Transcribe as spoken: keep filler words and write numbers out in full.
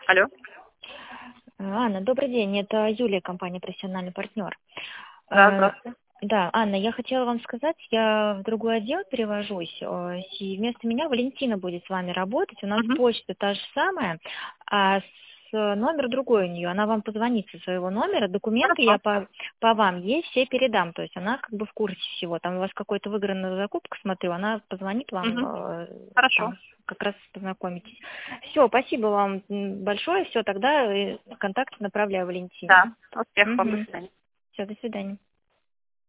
Алло. Анна, добрый день. Это Юлия, компания «Профессиональный партнер». Да, А, здравствуйте. Да, Анна, я хотела вам сказать, я в другой отдел перевожусь, э, и вместо меня Валентина будет с вами работать. У нас Мгм. почта та же самая, а с номер другой у нее. Она вам позвонит со своего номера. Документы Хорошо. я по, по вам ей все передам. То есть она как бы в курсе всего. Там у вас какой-то выигранная закупка, смотрю, она позвонит вам, Мгм. э, Хорошо. там как раз познакомитесь. Все, спасибо вам м, большое. Все, тогда э, контакт направляю Валентине. Да. Успехов вам. До Угу. свидания. Все, до свидания.